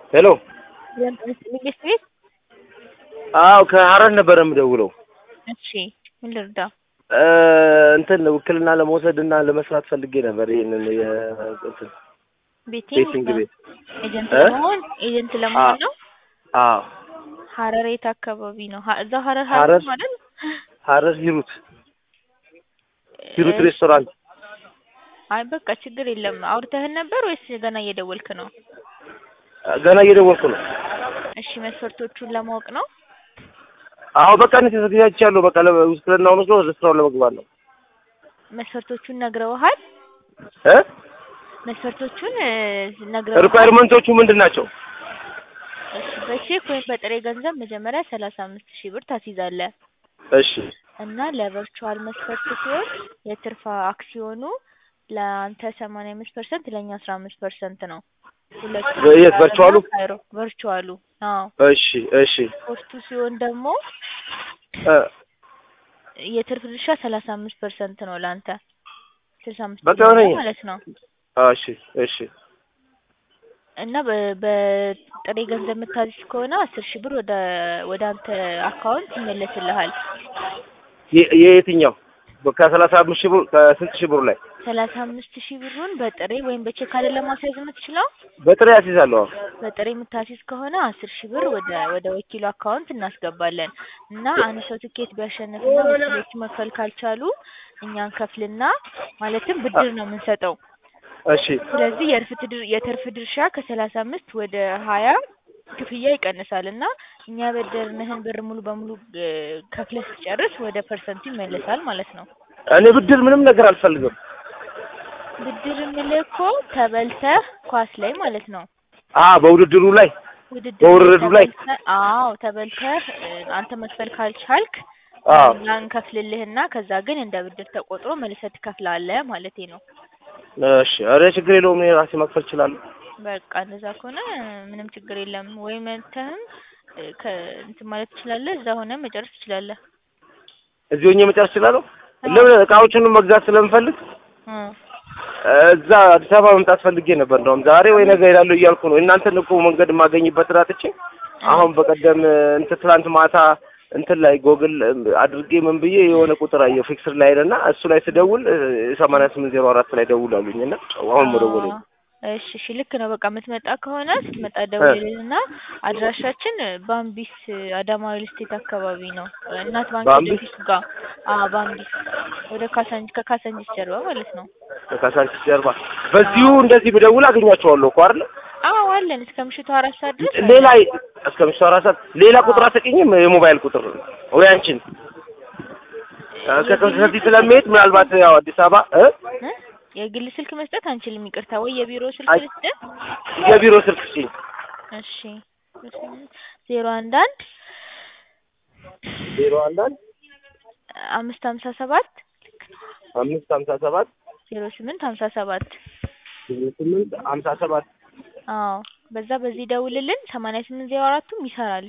ሄሎ ንግስት ቤት? አዎ ከሐረር ነበር የምደውለው። እሺ ምን ልርዳ? እንትን ውክልና ለመውሰድና ለመስራት ፈልጌ ነበር። ይሄንን እንትን ቤቲንግ ቤት ኤጀንት ለመሆን ነው? አዎ። ሐረር የት አካባቢ ነው? እዛ ሐረር ማለት ሐረር ሂሩት ሬስቶራንት። አይ በቃ ችግር የለም። አውርተህን ነበር ወይስ ገና እየደወልክ ነው? ገና እየደወልኩ ነው። እሺ መስፈርቶቹን ለማወቅ ነው? አዎ በቃ እኔ ተዘጋጅቻለሁ። በቃ ለውክልናው ነው ስራውን ለመግባት ነው። መስፈርቶቹን ነግረውሃል? መስፈርቶቹን ነግረውሃል? ሪኳየርመንቶቹ ምንድናቸው? እሺ በቼክ ወይም በጥሬ ገንዘብ መጀመሪያ 35,000 ብር ታስይዛለህ። እሺ እና ለቨርቹዋል መስፈርት ሲሆን የትርፍ አክሲዮኑ ለአንተ 85% ለኛ 15% ነው። የት ቨርቹዋሉ? አዎ። እሺ ፖስቱ ሲሆን ደግሞ የትርፍ ድርሻ 35% ነው ለአንተ 65% ማለት ነው። እሺ እና በጥሬ ገንዘብ የምታዝዝ ከሆነ 10,000 ብር ወደ አንተ አካውንት ይመለስልሃል። የየትኛው ከ35,000 ብር ከስንት ሺህ ብር ላይ? 35,000 ብሩን በጥሬ ወይም በቼክ አይደለም ማስያዝ የምትችለው? በጥሬ አስይዛለሁ። በጥሬ የምታስይዝ ከሆነ 10,000 ብር ወደ ወኪሉ አካውንት እናስገባለን። እና አንድ ሰው ትኬት ቢያሸንፍና ወኪሎቹ መክፈል ካልቻሉ እኛን ከፍልና ማለትም ብድር ነው የምንሰጠው። እሺ ስለዚህ የትርፍ ድርሻ ከ35 ወደ 20 ክፍያ ይቀንሳል እና እኛ በደርንህን ብር ሙሉ በሙሉ ከፍለህ ስትጨርስ ወደ ፐርሰንቱ ይመለሳል ማለት ነው። እኔ ብድር ምንም ነገር አልፈልግም። ብድር የምልህ እኮ ተበልተህ ኳስ ላይ ማለት ነው። በውድድሩ ላይ አዎ ተበልተህ አንተ መክፈል ካልቻልክ እንከፍልልህና ከዛ ግን እንደ ብድር ተቆጥሮ መልሰህ ትከፍላለህ ማለቴ ነው። እሺ ኧረ ችግር የለውም። እኔ ራሴ መክፈል እችላለሁ። በቃ እንደዛ ከሆነ ምንም ችግር የለም። ወይ መተህም እንትን ማለት ትችላለህ። እዛ ሆነ መጨረስ ትችላለህ። እዚህ ሆኜ መጨረስ እችላለሁ። ለምን እቃዎቹን መግዛት ስለምፈልግ እዛ አዲስ አበባ መምጣት ፈልጌ ነበር። እንደውም ዛሬ ወይ ነገ እሄዳለሁ እያልኩ ነው። እናንተን እኮ መንገድ የማገኝበት አጥቼ አሁን በቀደም ትላንት ማታ እንትን ላይ ጎግል አድርጌ ምን ብዬ የሆነ ቁጥር አየሁ ፊክስድ ላይ እና እሱ ላይ ስደውል 8804 ላይ ደውላሉኝና አሁን መደወል ነው። እሺ ልክ ነው። በቃ የምትመጣ ከሆነ ስትመጣ ደውልልንና አድራሻችን ባምቢስ አዳማ ሪል ስቴት አካባቢ ነው። እናት ባንክ ኦፊስ ጋር ባምቢስ ወደ ከካሳንቺስ ጀርባ ማለት ነው። ከካሳንቺስ ጀርባ በዚሁ እንደዚህ ብደውል አገኛቸዋለሁ እኮ አይደል? አዎ አለን እስከ ምሽቱ 4 ሰዓት ድረስ። እስከ ምሽቱ 4 ሰዓት ሌላ ቁጥር አትሰጪኝም? የሞባይል ቁጥር ወይ አንቺን ከዚህ ስለምሄድ ምናልባት ያው አዲስ አበባ የግል ስልክ መስጠት አንችልም፣ ይቅርታ። ወይ የቢሮ ስልክ ልስጥህ? የቢሮ ስልክ ስጪኝ። እሺ 011 557 0857 አዎ በዚህ ደውልልን። 8804ቱም ይሰራል።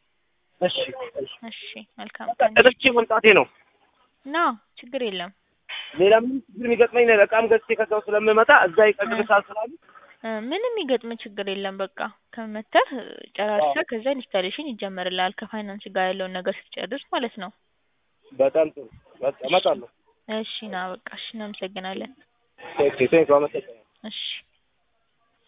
እሺ መልካም ቀን። እቺ መምጣቴ ነው። ችግር የለም። ሌላ ምን ችግር የሚገጥመኝ ነገር በቃም ገዝቼ ከሰው ስለምመጣ እዛ ይቀጥልሳል ስላሉ ምንም የሚገጥም ችግር የለም። በቃ ከመተህ ጨራርሰህ ከዛ ኢንስታሌሽን ይጀመርልሃል ከፋይናንስ ጋር ያለውን ነገር ስትጨርስ ማለት ነው። በጣም ጥሩ። በቃ እመጣለሁ። እሺ በቃ እሺ እናመሰግናለን። ቴንክ ዩ። እሺ